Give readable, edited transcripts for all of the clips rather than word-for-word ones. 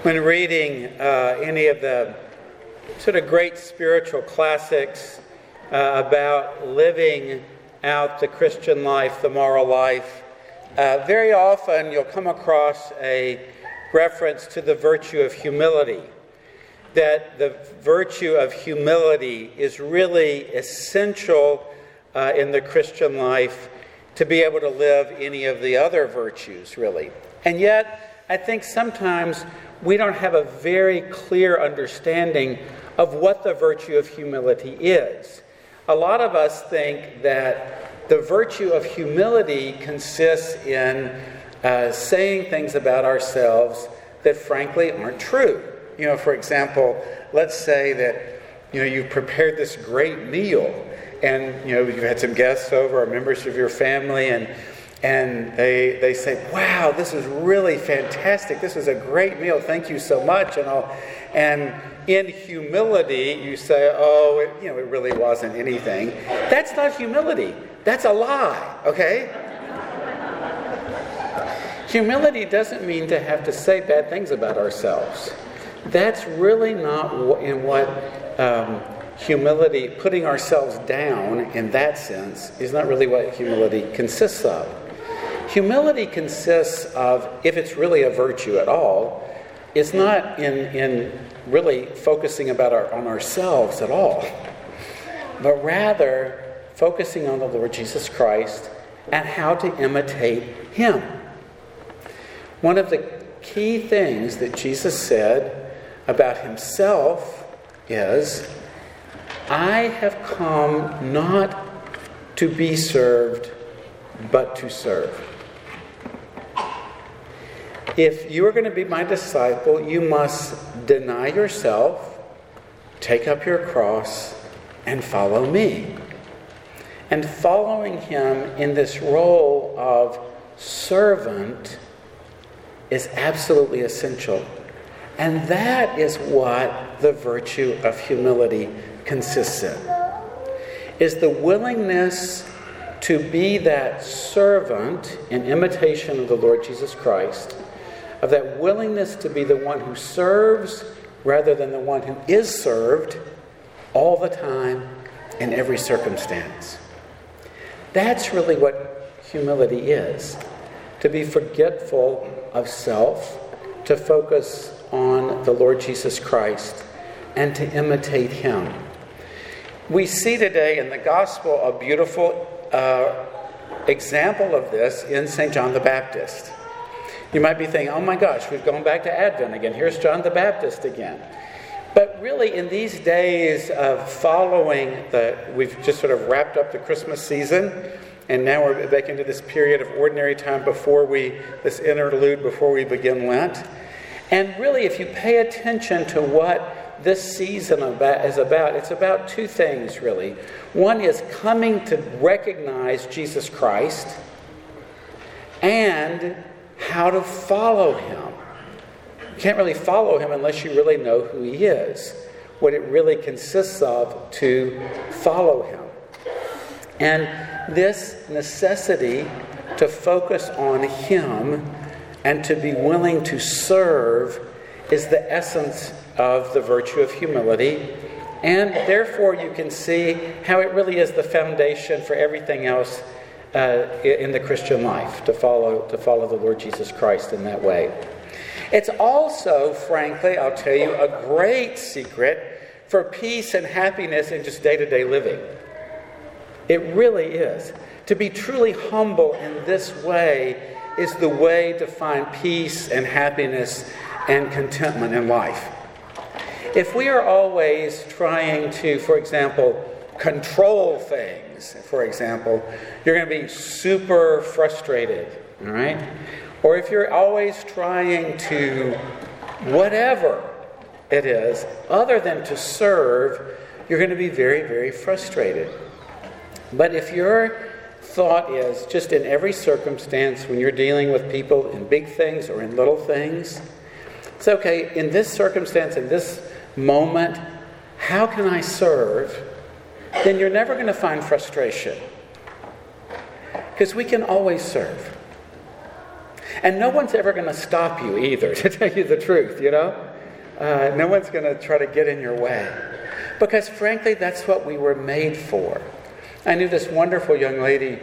When reading any of the sort of great spiritual classics about living out the Christian life, the moral life, very often you'll come across a reference to the virtue of humility. That the virtue of humility is really essential in the Christian life to be able to live any of the other virtues, really. And yet, I think sometimes we don't have a very clear understanding of what the virtue of humility is. A lot of us think that the virtue of humility consists in saying things about ourselves that frankly aren't true. You know, for example, let's say that, you've prepared this great meal and, you've had some guests over or members of your family and they say, wow, this is really fantastic. This is a great meal. Thank you so much. And in humility, you say, it really wasn't anything. That's not humility. That's a lie, okay? Humility doesn't mean to have to say bad things about ourselves. That's really not in what humility, putting ourselves down in that sense, is not really what humility consists of. Humility consists of, if it's really a virtue at all, it's not in really focusing on ourselves at all, but rather focusing on the Lord Jesus Christ and how to imitate Him. One of the key things that Jesus said about Himself is, I have come not to be served, but to serve. If you are going to be my disciple, you must deny yourself, take up your cross, and follow me. And following Him in this role of servant is absolutely essential. And that is what the virtue of humility consists in. Is the willingness to be that servant in imitation of the Lord Jesus Christ, of that willingness to be the one who serves rather than the one who is served all the time in every circumstance. That's really what humility is. To be forgetful of self, to focus on the Lord Jesus Christ, and to imitate Him. We see today in the Gospel a beautiful example of this in St. John the Baptist. You might be thinking, oh my gosh, we've gone back to Advent again. Here's John the Baptist again. But really, in these days of we've just sort of wrapped up the Christmas season, and now we're back into this period of ordinary time this interlude before we begin Lent. And really, if you pay attention to what this season is about, it's about two things, really. One is coming to recognize Jesus Christ and how to follow Him. You can't really follow Him unless you really know who He is, what it really consists of to follow Him. And this necessity to focus on Him and to be willing to serve is the essence of the virtue of humility. And therefore you can see how it really is the foundation for everything else in the Christian life, to follow the Lord Jesus Christ in that way. It's also, frankly, I'll tell you, a great secret for peace and happiness in just day-to-day living. It really is. To be truly humble in this way is the way to find peace and happiness and contentment in life. If we are always trying to, for example, control things, for example, you're going to be super frustrated, all right? Or if you're always trying to, whatever it is, other than to serve, you're going to be very, very frustrated. But if your thought is just in every circumstance, when you're dealing with people in big things or in little things, it's okay, in this circumstance, in this moment, how can I serve? Then you're never going to find frustration. Because we can always serve. And no one's ever going to stop you either, to tell you the truth, No one's going to try to get in your way. Because frankly, that's what we were made for. I knew this wonderful young lady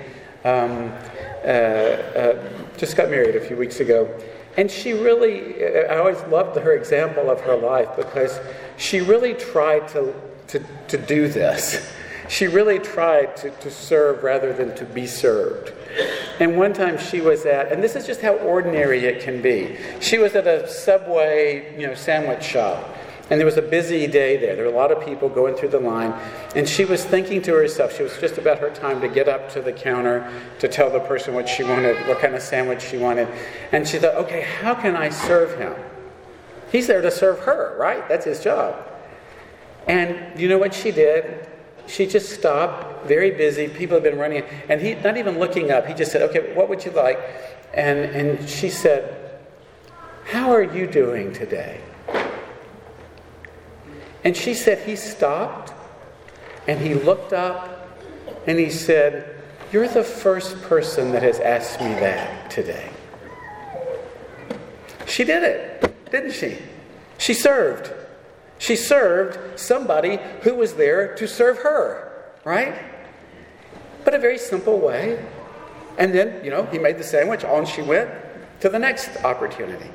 just got married a few weeks ago. And she really, I always loved her example of her life because she really tried to do this. She really tried to serve rather than to be served. And one time she was and this is just how ordinary it can be. She was at a Subway, sandwich shop. And there was a busy day there. There were a lot of people going through the line. And she was thinking to herself, she was just about her time to get up to the counter to tell the person what she wanted, what kind of sandwich she wanted. And she thought, okay, how can I serve him? He's there to serve her, right? That's his job. And you know what she did? She just stopped, very busy. People had been running. And he, not even looking up, he just said, okay, what would you like? And she said, how are you doing today? And she said he stopped and he looked up and he said, you're the first person that has asked me that today. She did it, didn't she? She served. She served somebody who was there to serve her, right? But a very simple way. And then, he made the sandwich, on she went to the next opportunity.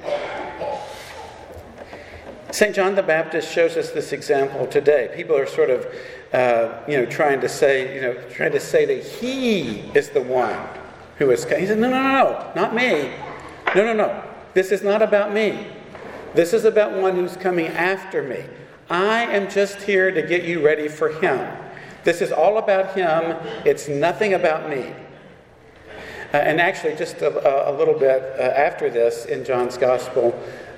St. John the Baptist shows us this example today. People are sort of, trying to say that he is the one who is. He said, no, not me. No. This is not about me. This is about one who's coming after me. I am just here to get you ready for him. This is all about him. It's nothing about me. And actually, just a little bit after this in John's Gospel,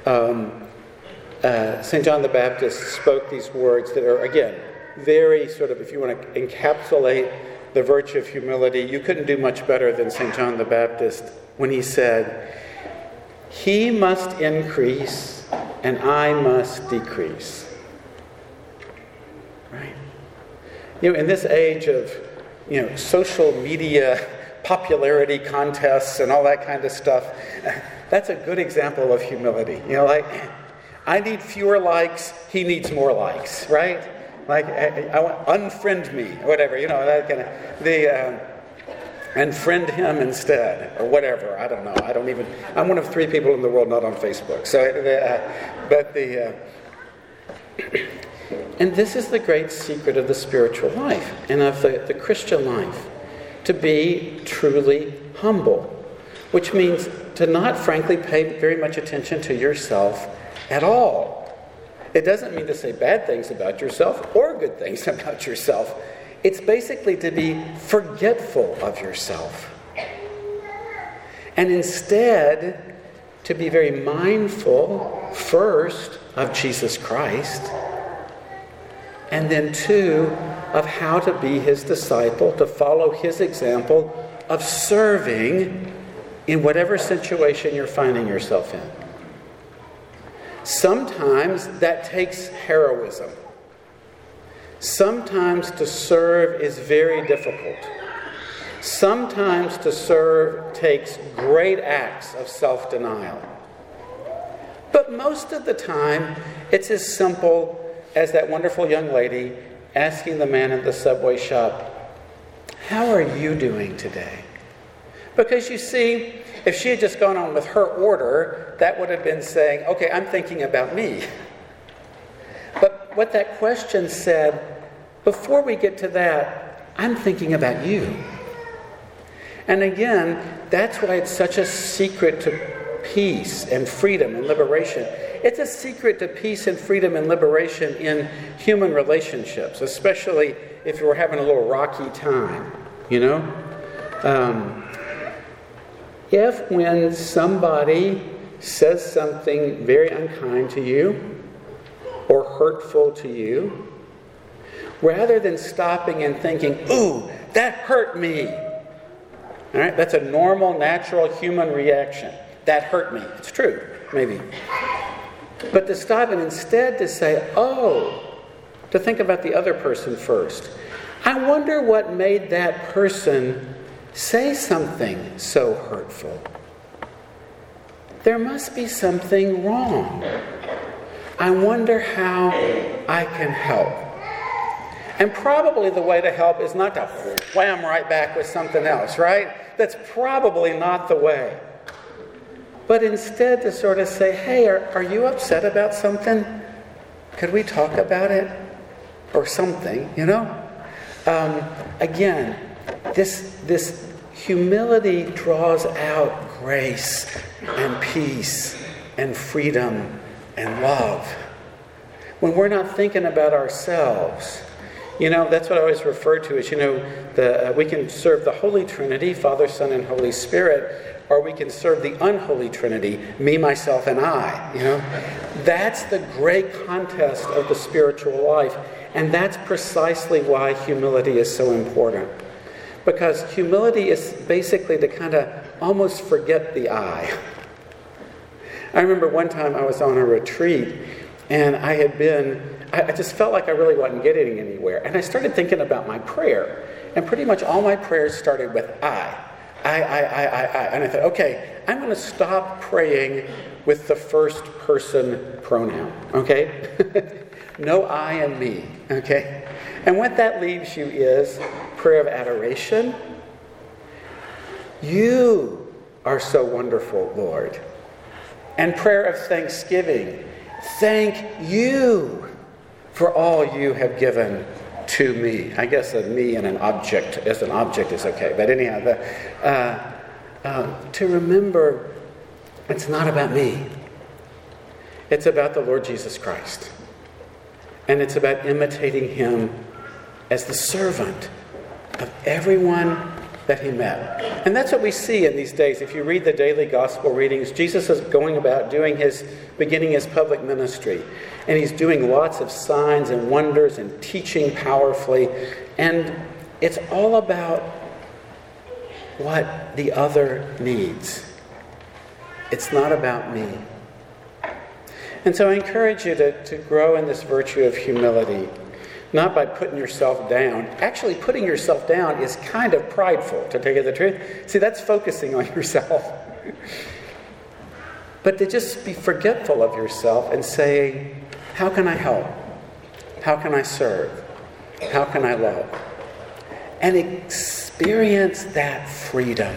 St. John the Baptist spoke these words that are, again, very sort of, if you want to encapsulate the virtue of humility, you couldn't do much better than St. John the Baptist when he said, he must increase and I must decrease. Right? In this age of, social media popularity contests and all that kind of stuff, that's a good example of humility. I need fewer likes, he needs more likes, right? I want unfriend me, or whatever, that kind of and friend him instead, or whatever. I don't know. I'm one of 3 people in the world not on Facebook. So, and this is the great secret of the spiritual life and of the Christian life, to be truly humble, which means to not, frankly, pay very much attention to yourself at all. It doesn't mean to say bad things about yourself or good things about yourself. It's basically to be forgetful of yourself. And instead, to be very mindful, first, of Jesus Christ, and then 2, of how to be his disciple, to follow his example of serving in whatever situation you're finding yourself in. Sometimes that takes heroism. Sometimes to serve is very difficult. Sometimes to serve takes great acts of self-denial. But most of the time, it's as simple as that wonderful young lady asking the man at the Subway shop, how are you doing today? Because you see, if she had just gone on with her order, that would have been saying, okay, I'm thinking about me. But what that question said, before we get to that, I'm thinking about you. And again, that's why it's such a secret to peace and freedom and liberation. It's a secret to peace and freedom and liberation in human relationships, especially if you're having a little rocky time, If when somebody says something very unkind to you or hurtful to you, rather than stopping and thinking, ooh, that hurt me. All right, that's a normal, natural human reaction. That hurt me. It's true, maybe. But to stop and instead to say, to think about the other person first. I wonder what made that person say something so hurtful. there must be something wrong. I wonder how I can help. And probably the way to help is not to wham right back with something else, right? That's probably not the way. But instead to sort of say, hey, are you upset about something? Could we talk about it? Or something, you know? Again, this humility draws out grace and peace and freedom and love. When we're not thinking about ourselves, that's what I always refer to as, we can serve the Holy Trinity, Father, Son, and Holy Spirit, or we can serve the unholy Trinity, me, myself, and I. That's the great contest of the spiritual life. And that's precisely why humility is so important. Because humility is basically to kind of almost forget the I. I remember one time I was on a retreat, and I just felt like I really wasn't getting anywhere. And I started thinking about my prayer. And pretty much all my prayers started with I. And I thought, okay, I'm going to stop praying with the first person pronoun, okay? No I and me, okay? And what that leaves you is prayer of adoration. You are so wonderful, Lord. And prayer of thanksgiving. Thank you for all you have given to me. I guess a me and an object is okay. But anyhow, to remember it's not about me. It's about the Lord Jesus Christ. And it's about imitating him as the servant of everyone that he met. And that's what we see in these days. If you read the daily gospel readings, Jesus is going about beginning his public ministry. And he's doing lots of signs and wonders and teaching powerfully. And it's all about what the other needs. It's not about me. And so I encourage you to grow in this virtue of humility, not by putting yourself down. Actually, putting yourself down is kind of prideful, to tell you the truth. See, that's focusing on yourself. But to just be forgetful of yourself and say, how can I help? How can I serve? How can I love? And experience that freedom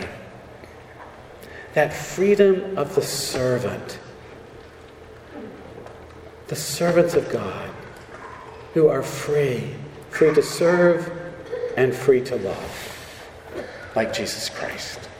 of the servant. The servants of God who are free to serve and free to love, like Jesus Christ.